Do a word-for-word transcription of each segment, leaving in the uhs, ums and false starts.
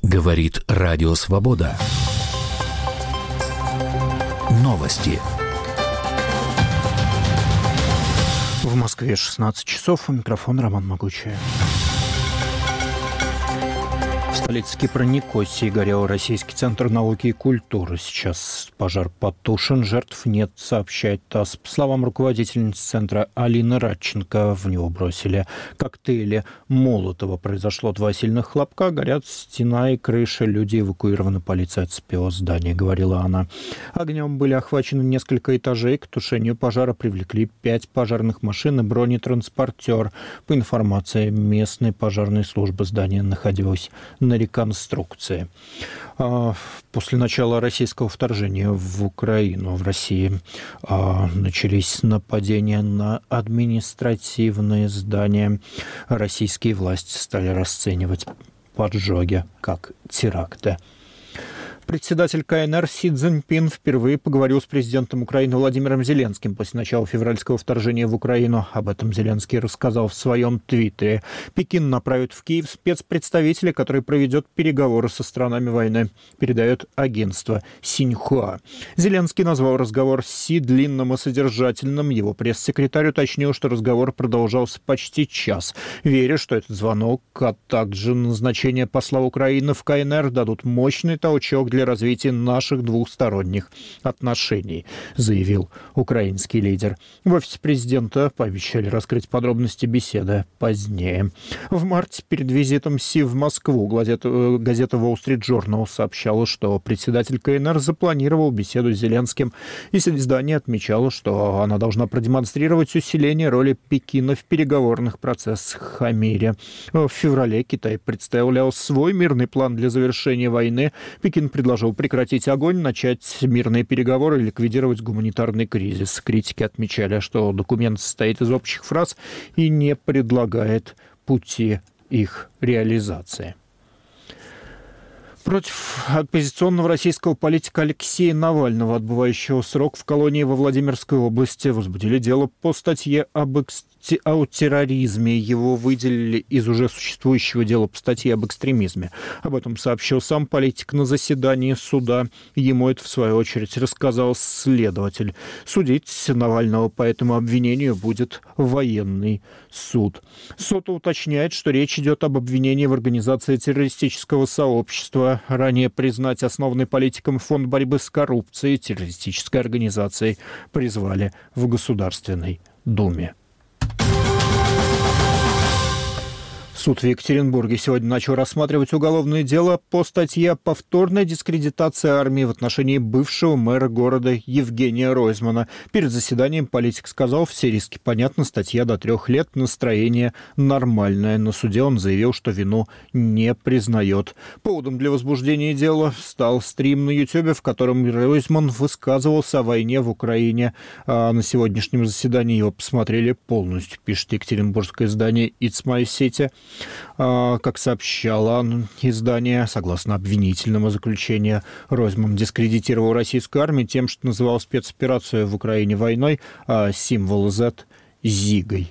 Говорит Радио Свобода. Новости. В Москве шестнадцать часов. У микрофона Роман Могучая. В столице Кипра Никосии горел Российский центр науки и культуры. Сейчас пожар потушен, жертв нет, сообщает ТАСС. По словам руководительницы центра Алины Радченко, в него бросили коктейли Молотова. Произошло два сильных хлопка, горят стена и крыша. Люди эвакуированы, полиция оцепила здание, говорила она. Огнем были охвачены несколько этажей. К тушению пожара привлекли пять пожарных машин и бронетранспортер. По информации местной пожарной службы, здание находилось на реконструкции. После начала российского вторжения в Украину в России начались нападения на административные здания. Российские власти стали расценивать поджоги как теракты. Председатель КНР Си Цзиньпин впервые поговорил с президентом Украины Владимиром Зеленским после начала февральского вторжения в Украину. Об этом Зеленский рассказал в своем твиттере. Пекин направит в Киев спецпредставителя, который проведет переговоры со сторонами войны, передает агентство Синьхуа. Зеленский назвал разговор с Си длинным и содержательным. Его пресс-секретарь уточнил, что разговор продолжался почти час. Веря, что этот звонок, а также назначение посла Украины в КНР дадут мощный толчок для для развития наших двухсторонних отношений, заявил украинский лидер. В офисе президента пообещали раскрыть подробности беседы позднее. В марте перед визитом Си в Москву газета, газета Wall Street Journal сообщала, что председатель КНР запланировал беседу с Зеленским, и издание отмечало, что она должна продемонстрировать усиление роли Пекина в переговорных процессах о мире. В феврале Китай представлял свой мирный план для завершения войны. Пекин предложил прекратить огонь, начать мирные переговоры и ликвидировать гуманитарный кризис. Критики отмечали, что документ состоит из общих фраз и не предлагает пути их реализации. Против оппозиционного российского политика Алексея Навального, отбывающего срок в колонии во Владимирской области, возбудили дело по статье об экс... о терроризме. Его выделили из уже существующего дела по статье об экстремизме. Об этом сообщил сам политик на заседании суда. Ему это, в свою очередь, рассказал следователь. Судить Навального по этому обвинению будет военный суд. Сота уточняет, что речь идет об обвинении в организации террористического сообщества. Ранее признать основанный политиком Фонд борьбы с коррупцией террористической организацией призвали в Государственной Думе. Суд в Екатеринбурге сегодня начал рассматривать уголовное дело по статье о повторной дискредитации армии в отношении бывшего мэра города Евгения Ройзмана. Перед заседанием политик сказал, все риски понятны, статья до трех лет, настроение нормальное. На суде он заявил, что вину не признает. Поводом для возбуждения дела стал стрим на Ютьюбе, в котором Ройзман высказывался о войне в Украине. А на сегодняшнем заседании его посмотрели полностью, пишет екатеринбургское издание «It's My City». Как сообщало издание, согласно обвинительному заключению, Ройзман дискредитировал российскую армию тем, что называл спецоперацию в Украине войной, а символ зет – зигой.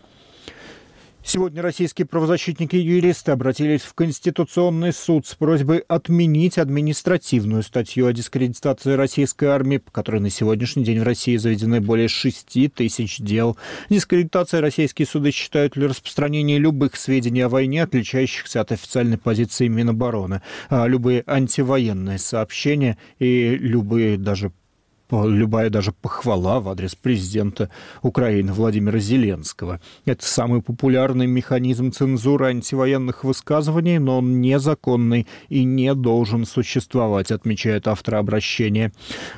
Сегодня российские правозащитники и юристы обратились в Конституционный суд с просьбой отменить административную статью о дискредитации российской армии, по которой на сегодняшний день в России заведены более шести тысяч дел. Дискредитацией российские суды считают ли распространение любых сведений о войне, отличающихся от официальной позиции Минобороны, любые антивоенные сообщения и любые даже любая даже похвала в адрес президента Украины Владимира Зеленского. Это самый популярный механизм цензуры антивоенных высказываний, но он незаконный и не должен существовать, отмечает автор обращения.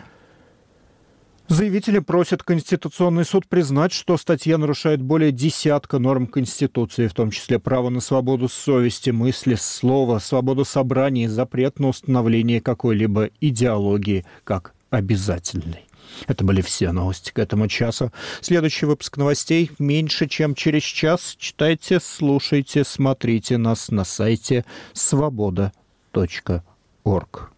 Заявители просят Конституционный суд признать, что статья нарушает более десятка норм Конституции, в том числе право на свободу совести, мысли, слова, свободу собраний, запрет на установление какой-либо идеологии как обязательный. Это были все новости к этому часу. Следующий выпуск новостей меньше, чем через час. Читайте, слушайте, смотрите нас на сайте свобода точка орг.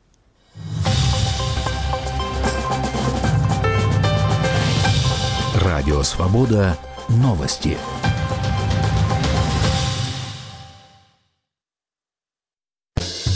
Радио «Свобода». Новости.